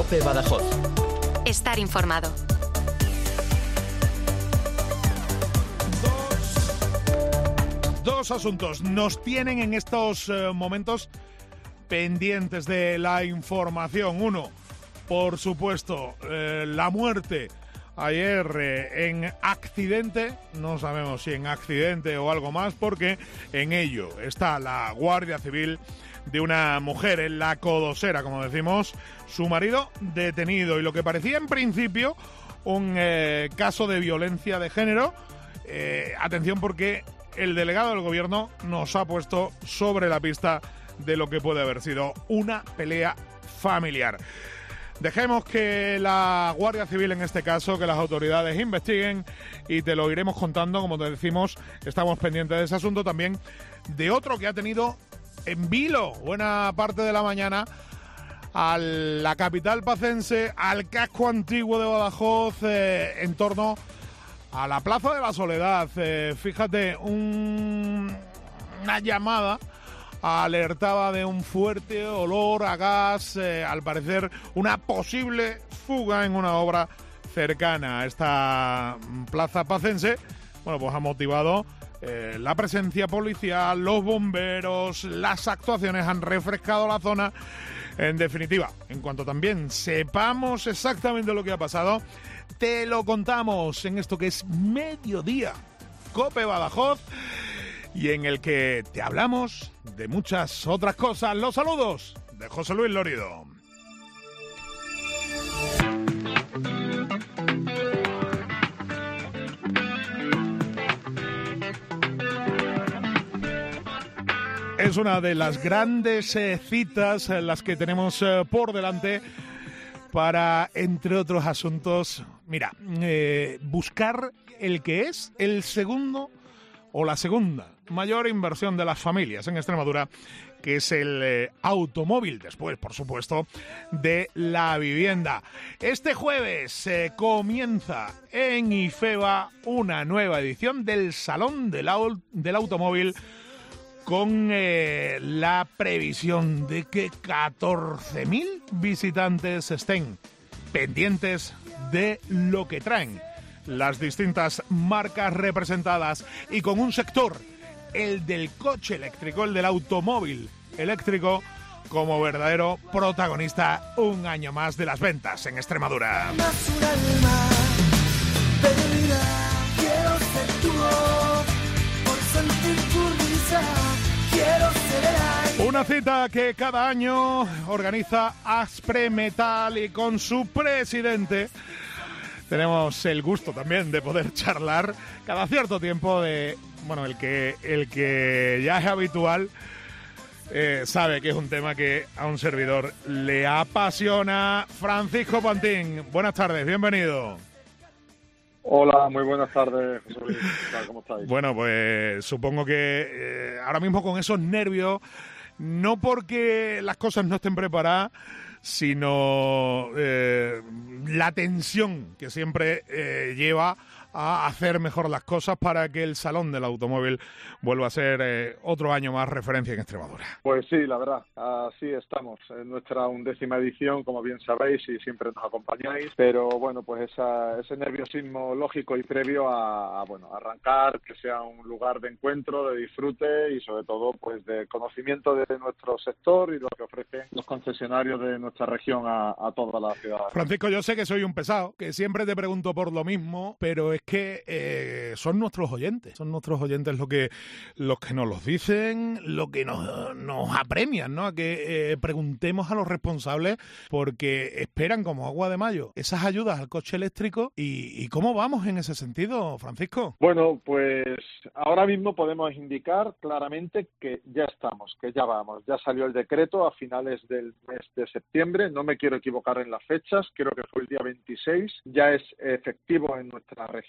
COPE Badajoz. Estar informado. Dos asuntos nos tienen en estos momentos pendientes de la información. Uno, por supuesto, la muerte ayer en accidente, no sabemos si en accidente o algo más, porque en ello está la Guardia Civil de una mujer en La Codosera, como decimos, su marido detenido, y lo que parecía en principio un caso de violencia de género. Atención, porque el delegado del gobierno nos ha puesto sobre la pista de lo que puede haber sido una pelea familiar. Dejemos que la Guardia Civil, en este caso, que las autoridades investiguen, y te lo iremos contando. Como te decimos, estamos pendientes de ese asunto, también de otro que ha tenido en vilo buena parte de la mañana a la capital pacense, al casco antiguo de Badajoz, en torno a la Plaza de la Soledad. Fíjate, una llamada alertaba de un fuerte olor a gas, al parecer una posible fuga en una obra cercana a esta plaza pacense. Bueno, pues ha motivado la presencia policial, los bomberos, las actuaciones han refrescado la zona. En definitiva, en cuanto también sepamos exactamente lo que ha pasado, te lo contamos en esto que es Mediodía COPE Badajoz, y en el que te hablamos de muchas otras cosas. Los saludos de José Luis Lorido. Es una de las grandes citas las que tenemos por delante para, entre otros asuntos, mira, buscar el que es el segundo o la segunda mayor inversión de las familias en Extremadura, que es el automóvil, después, por supuesto, de la vivienda. Este jueves comienza en IFEBA una nueva edición del Salón del Automóvil, con la previsión de que 14.000 visitantes estén pendientes de lo que traen las distintas marcas representadas, y con un sector, el del coche eléctrico, el del automóvil eléctrico, como verdadero protagonista un año más de las ventas en Extremadura. Una cita que cada año organiza Aspre Metal, y con su presidente tenemos el gusto también de poder charlar cada cierto tiempo de, bueno, el que ya es habitual, sabe que es un tema que a un servidor le apasiona. Francisco Pantín, buenas tardes, bienvenido. Hola, muy buenas tardes, José Luis. ¿Cómo estáis? Bueno, pues supongo que ahora mismo con esos nervios, no porque las cosas no estén preparadas, sino la tensión que siempre lleva a hacer mejor las cosas para que el Salón del Automóvil vuelva a ser otro año más referencia en Extremadura. Pues sí, la verdad, así estamos. En nuestra 11ª edición, como bien sabéis, y siempre nos acompañáis, pero bueno, pues ese nerviosismo lógico y previo a arrancar, que sea un lugar de encuentro, de disfrute y sobre todo pues de conocimiento de nuestro sector y lo que ofrecen los concesionarios de nuestra región a toda la ciudad. Francisco, yo sé que soy un pesado, que siempre te pregunto por lo mismo, pero es que son nuestros oyentes los que nos los dicen, lo que nos apremian, ¿no? A que preguntemos a los responsables, porque esperan como agua de mayo esas ayudas al coche eléctrico. ¿Y cómo vamos en ese sentido, Francisco? Bueno, pues ahora mismo podemos indicar claramente que ya estamos, que ya vamos. Ya salió el decreto a finales del mes de septiembre, no me quiero equivocar en las fechas, creo que fue el día 26, ya es efectivo en nuestra región.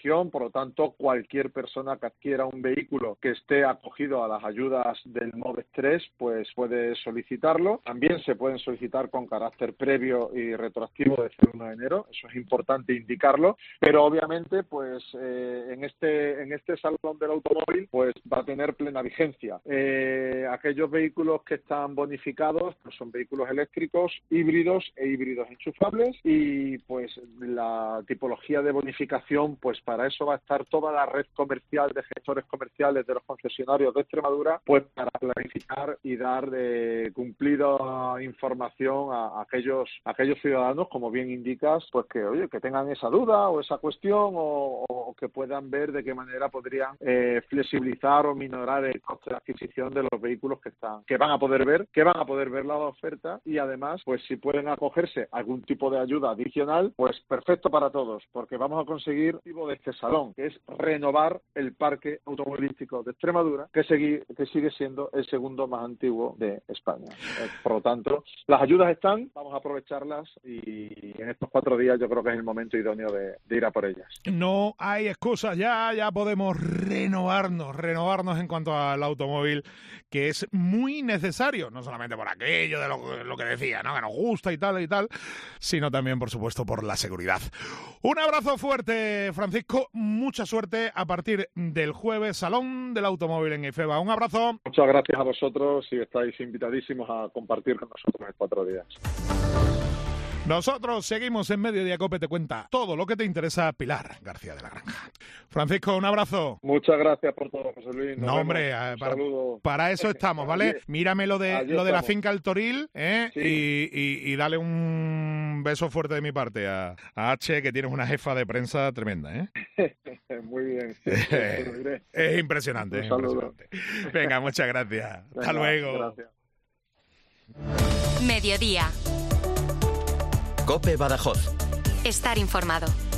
región, por lo tanto, cualquier persona que adquiera un vehículo que esté acogido a las ayudas del MOVES 3, pues puede solicitarlo. También se pueden solicitar con carácter previo y retroactivo desde el 1 de enero, eso es importante indicarlo, pero obviamente, pues en este salón del automóvil, pues va a tener plena vigencia. Aquellos vehículos que están bonificados, pues son vehículos eléctricos, híbridos e híbridos enchufables, y pues la tipología de bonificación, pues para eso va a estar toda la red comercial de gestores comerciales de los concesionarios de Extremadura, pues para planificar y dar cumplida información a aquellos ciudadanos, como bien indicas, pues que tengan esa duda o esa cuestión, o que puedan ver de qué manera podrían flexibilizar o minorar el coste de adquisición de los vehículos que van a poder ver la oferta, y además, pues si pueden acogerse a algún tipo de ayuda adicional, pues perfecto para todos, porque vamos a conseguir el objetivo de este salón, que es renovar el parque automovilístico de Extremadura, que sigue siendo el segundo más antiguo de España. Por lo tanto, las ayudas están, vamos a aprovecharlas, y en estos 4 días yo creo que es el momento idóneo de ir a por ellas. No hay excusas, ya podemos renovarnos en cuanto al automóvil, que es muy necesario, no solamente por aquello de lo que decía, ¿no?, que nos gusta y tal, sino también, por supuesto, por la seguridad. Un abrazo fuerte, Francisco, mucha suerte a partir del jueves, Salón del Automóvil en IFEBA. Un abrazo. Muchas gracias a vosotros y estáis invitadísimos a compartir con nosotros en 4 días. Nosotros seguimos en Mediodía Cope, te cuenta todo lo que te interesa Pilar García de la Granja. Francisco, un abrazo. Muchas gracias por todo, José Luis. No, hombre, para eso estamos, ¿vale? Mírame lo de la finca El Toril, sí. y dale un beso fuerte de mi parte a H, que tienes una jefa de prensa tremenda, ¿eh? Muy bien. Es impresionante. Un saludo. Venga, muchas gracias. Hasta luego. Gracias. Mediodía. COPE Badajoz. Estar informado.